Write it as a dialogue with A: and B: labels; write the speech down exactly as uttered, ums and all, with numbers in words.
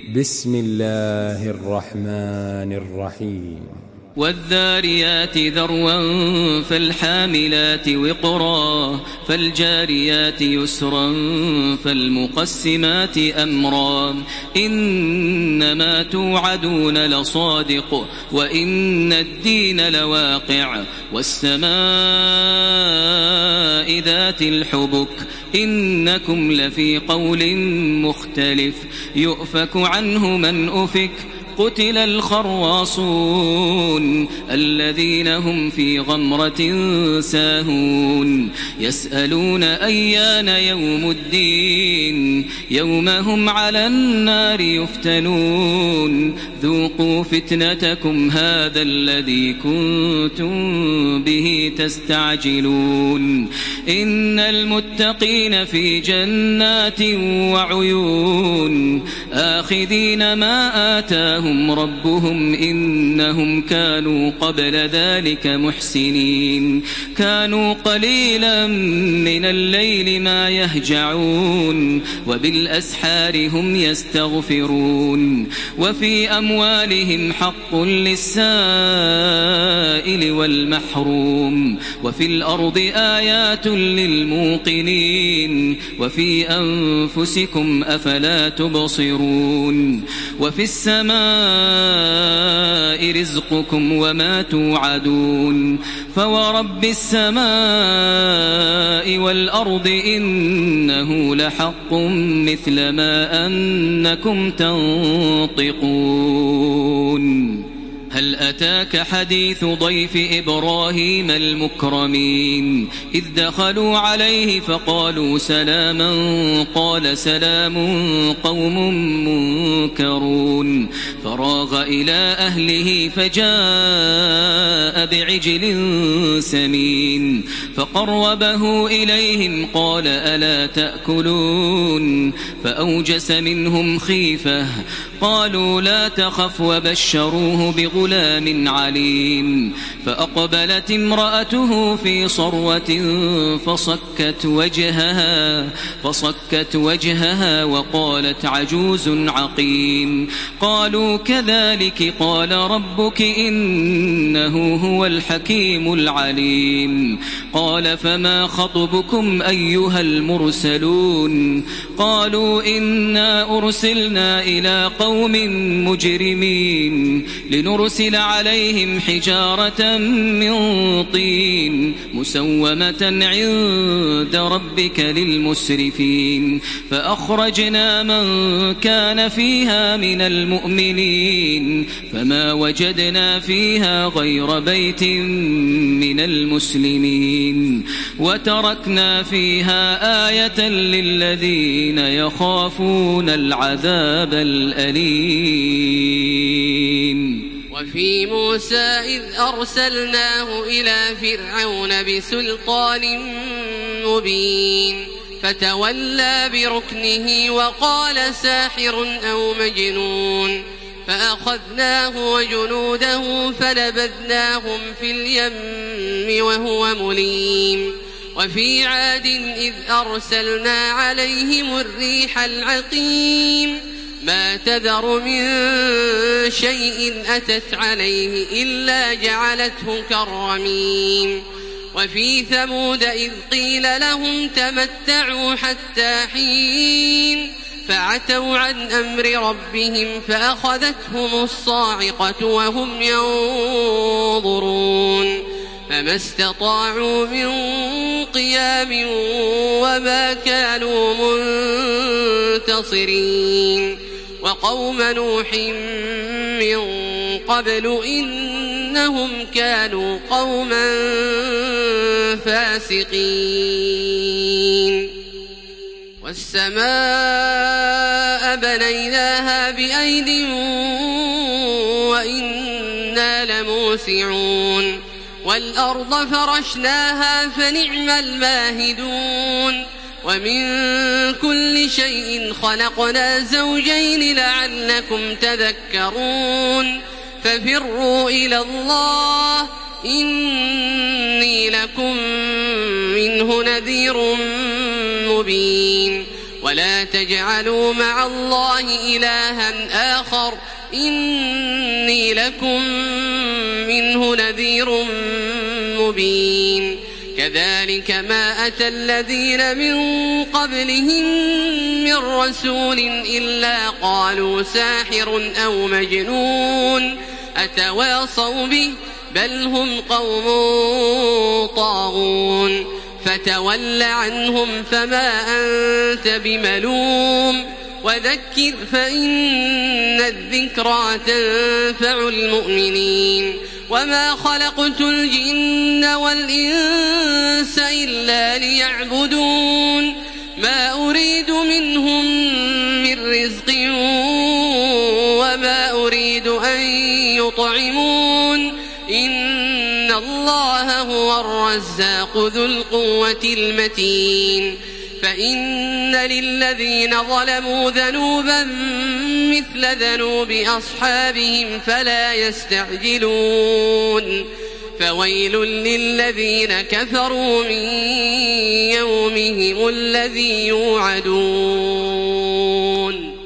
A: بسم الله الرحمن الرحيم
B: والذاريات ذروا فالحاملات وقرا فالجاريات يسرا فالمقسمات أمرا إنما توعدون لصادق وإن الدين لواقع والسماء ذات الحبك إنكم لفي قول مختلف يؤفك عنه من أفك قتل الخراصون الذين هم في غمرة ساهون يسألون أيان يوم الدين يوم هم على النار يفتنون ذوقوا فتنتكم هذا الذي كنتم به تستعجلون إن المتقين في جنات وعيون آخذين ما آتاهم ربهم إنهم كانوا قبل ذلك محسنين كانوا قليلا من الليل ما يهجعون وبالأسحار هم يستغفرون وفي أموالهم حق للسائل والمحروم وفي الأرض آيات للموقنين وفي أنفسكم أفلا تبصرون وفي السماء رزقكم وما توعدون فورب السماء والأرض إنه لحق مثل ما أنكم تنطقون هل أتاك حديث ضيف إبراهيم المكرمين إذ دخلوا عليه فقالوا سلاما قال سلام قوم منكرون فراغ إلى أهله فجاء بعجل سمين فقربه إليهم قال ألا تأكلون فأوجس منهم خيفة قالوا لا تخف وبشروه بغلام عليم فأقبلت امرأته في صروة فصكت وجهها فصكت وجهها وقالت عجوز عقيم قالوا كذلك قال ربك إنه هو الحكيم العليم قال فما خطبكم أيها المرسلون قالوا إنا أرسلنا إلى قوم مجرمين لنرسل عليهم حجارة من طين مسومة عند ربك للمسرفين فأخرجنا من كان فيها من المؤمنين فما وجدنا فيها غير بيت من المسلمين وتركنا فيها آية للذين يخافون العذاب الأليم
C: وفي موسى إذ أرسلناه إلى فرعون بسلطان مبين فتولى بركنه وقال ساحر أو مجنون فأخذناه وجنوده فنبذناهم في اليم وهو مليم وفي عاد إذ أرسلنا عليهم الريح العقيم ما تذر من شيء أتت عليه إلا جعلته كالرميم وفي ثمود إذ قيل لهم تمتعوا حتى حين فعتوا عن أمر ربهم فأخذتهم الصاعقة وهم ينظرون فما استطاعوا من قيام وما كانوا منتصرين وقوم نوح من قبل إنهم كانوا قوما فاسقين والسماء بنيناها بأيد وإنا لموسعون والأرض فرشناها فنعم الماهدون ومن كل شيء خلقنا زوجين لعلكم تذكرون ففروا إلى الله إني لكم منه نذير مبين ولا تجعلوا مع الله إلها آخر إني لكم منه نذير مبين كذلك ما أتى الذين من قبلهم من رسول إلا قالوا ساحر أو مجنون أتواصوا به بل هم قوم طاغون فتول عنهم فما أنت بملوم وذكر فإن الذكرى تنفع المؤمنين وما خلقت الجن والإنس إلا ليعبدون ما أريد منهم من رزق وما أريد أن يطعمون إن الله هو الرزاق ذو القوة المتين فإن للذين ظلموا ذنوبا مثل ذنوب أصحابهم فلا يستعجلون فويل للذين كفروا من يومهم الذي يوعدون.